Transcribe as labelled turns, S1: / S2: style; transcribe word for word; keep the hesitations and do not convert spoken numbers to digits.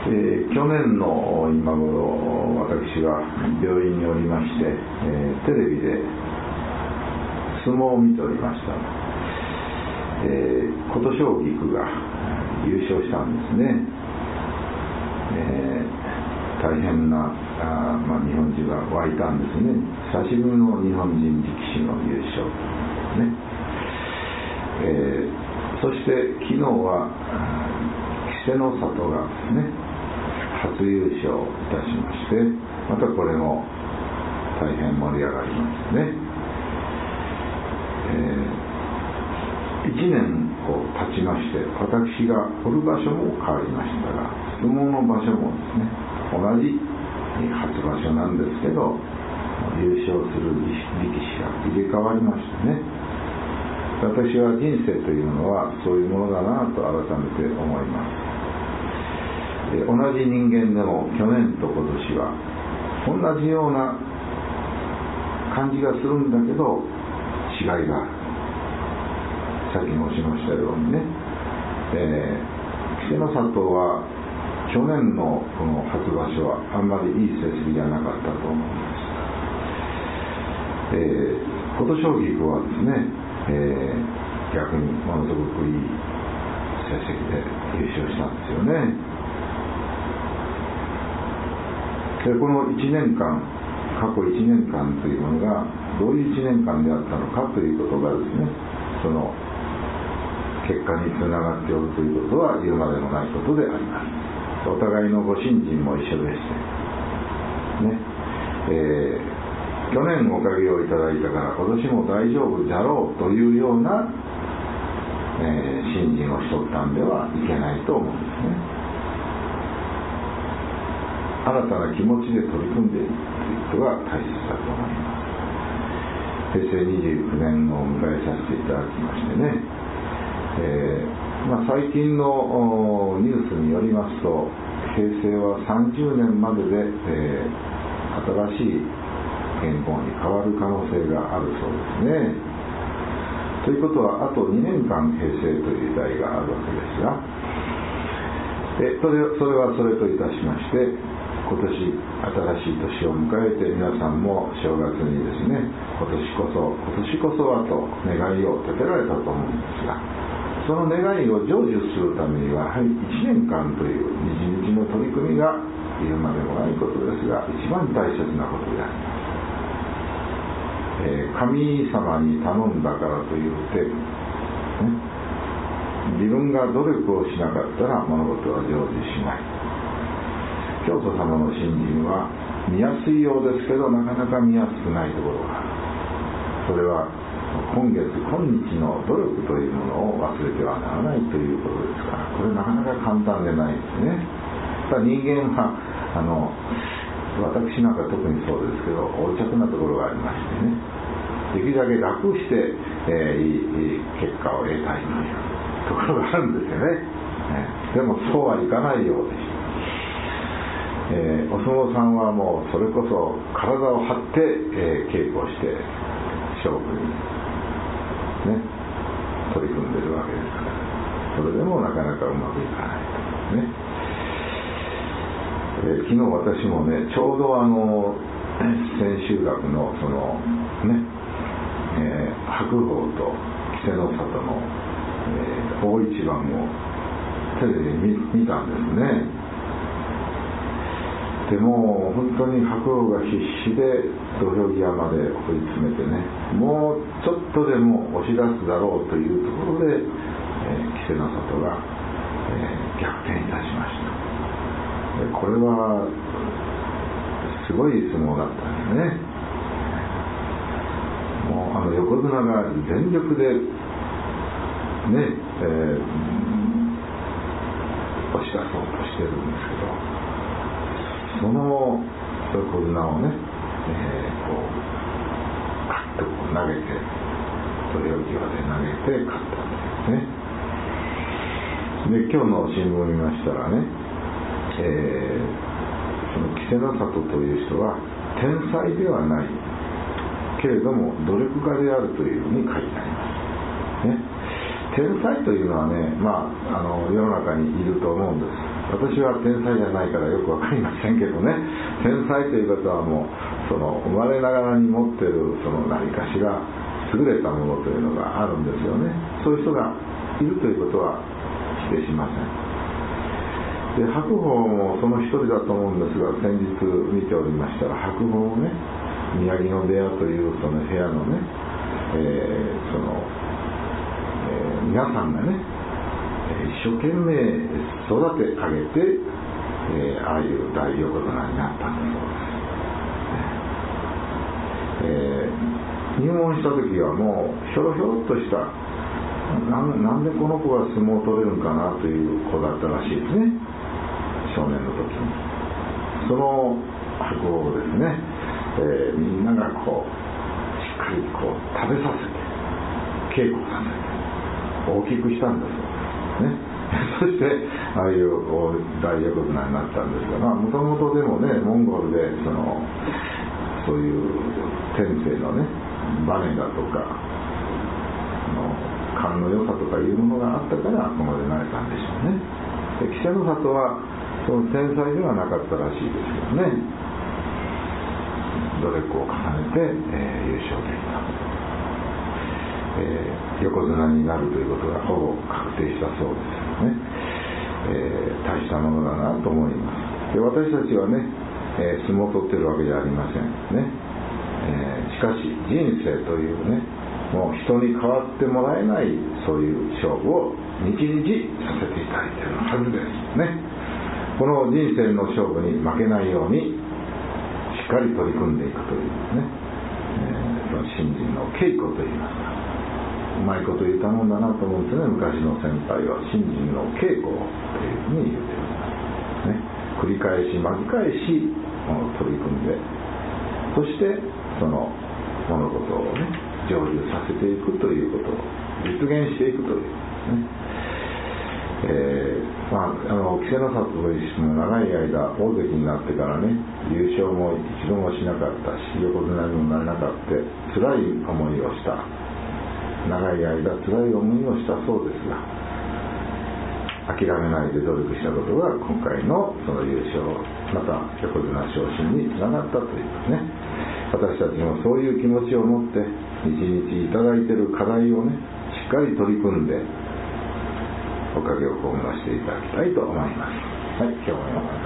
S1: えー、去年の今頃、私は病院におりまして、えー、テレビで相撲を見ておりました。えー、琴奨菊が優勝したんですね。えー、大変なあ、まあ、日本中が湧いたんですね。久しぶりの日本人力士の優勝ね。えー、そして昨日は稀勢の里がですね初優勝いたしまして、またこれも大変盛り上がりますね。えー、いちねんこう経ちまして、私がおる場所も変わりましたが、相撲の場所もですね同じ初場所なんですけど、優勝する力士が入れ替わりましたね。私は人生というのはそういうものだなと改めて思います。同じ人間でも去年と今年は同じような感じがするんだけど違いがある。さっき申しましたようにね、えー、稀勢の里は去年のこの初場所はあんまりいい成績じゃなかったと思います。えー、琴奨菊はですね、えー、逆にものすごくいい成績で優勝したんですよね。でこのいちねんかん、過去いちねんかんというものがどういういちねんかんであったのかということがですね、その結果につながっておるということは言うまでもないことであります。お互いのご信心も一緒でしてね、えー、去年おかげをいただいたから今年も大丈夫だろうというような、えー、信心をしとったんではいけないと思うんですね。新たな気持ちで取り組んでいくということが大切だと思います。平成にじゅうきゅうねんを迎えさせていただきましてね、えーまあ、最近のニュースによりますと、平成はさんじゅうねんまでで、えー、新しい元号に変わる可能性があるそうですね。ということはあとにねんかん平成という時代があるわけですが、えそれそれはそれといたしまして、今年新しい年を迎えて皆さんも正月にですね、今年こそ今年こそはと願いを立てられたと思うんですが、その願いを成就するためには、はい、いちねんかんという日々の取り組みが言うまでもないことですが一番大切なことであります。えー、神様に頼んだからといって、ね、自分が努力をしなかったら物事は成就しない。教祖様の信心は見やすいようですけどなかなか見やすくないところがある。それは今月今日の努力というものを忘れてはならないということですから、これなかなか簡単でないですね。ただ人間はあの私なんか特にそうですけど横着なところがありましてね、できるだけ楽して、えー、いい結果を得たいというところがあるんですよね。でもそうはいかないようです。えー、お相撲さんはもうそれこそ体を張って、えー、稽古して勝負に、ね、取り組んでるわけですから、それでもなかなかうまくいかないとね。えー、昨日私もね、ちょうどあの千秋楽のそのね、えー、白鵬と稀勢の里の、えー、大一番をテレビで 見, 見たんですね。でも本当に白鵬が必死で土俵際まで追い詰めてね、もうちょっとでも押し出すだろうというところで、えー、稀勢の里が、えー、逆転いたしました。でこれはすごい相撲だったんですね。もうあの横綱が全力でね、えー、押し出そうとしてるんですけど、その横綱をね、えー、こうカッとこう投げて土俵際で投げて勝ったんですね。で今日の新聞を見ましたらね、えー、その稀勢の里という人は天才ではないけれども努力家であるというふうに書いてあります、ね。天才というのはね、まあ、あの世の中にいると思うんです。 私は天才じゃないからよく分かりませんけどね、天才ということはもうその生まれながらに持っているその何かしら優れたものというのがあるんですよね。そういう人がいるということは否定しません。で、白鵬もその一人だと思うんですが、先日見ておりましたら、白鵬をね、宮城野部屋というその部屋のね、えー、その、えー、皆さんがね、一生懸命育て上げて、えー、ああいう大横綱になったんだそうです、えー、入門した時はもうひょろひょろっとしたな ん, なんでこの子が相撲を取れるんかなという子だったらしいですね、少年の時に。その白鵬をですね、えー、みんながこうしっかりこう食べさせて稽古させて大きくしたんだそうですね。そしてああいう大横綱になったんですが、もともとでもね、モンゴルでそのそういう天性のねバネだとか勘の良さとかいうものがあったからここまでなれたんでしょうね。で、稀勢の里はその天才ではなかったらしいですけどね、努力を重ねて、えー、優勝できた、えー、横綱になるということがほぼ確定したそうですね、えー、大したものだなと思います。で、私たちはね、えー、相撲を取ってるわけじゃありませんね、えー、しかし人生というね、もう人に代わってもらえないそういう勝負を日々させていただいているはずですね。この人生の勝負に負けないようにしっかり取り組んでいくというね、えー、その新人の稽古といいますか、うまいこと言ったもんだなと思うんですね。昔の先輩は新人の稽古というふうに言っております、ね、繰り返し巻き返し取り組んで、そしてその物事をね成就させていくということを実現していくというね、えーまあ、あの稀勢の里と一緒の長い間大関になってからね、優勝も一度もしなかったし、横綱にもなれなかった辛い思いをした、長い間辛い思いをしたそうですが、諦めないで努力したことが今回のその優勝、また横綱昇進につながったというね、私たちもそういう気持ちを持って日々いただいている課題をねしっかり取り組んでおかげを被らせていただきたいと思います。はい、今日も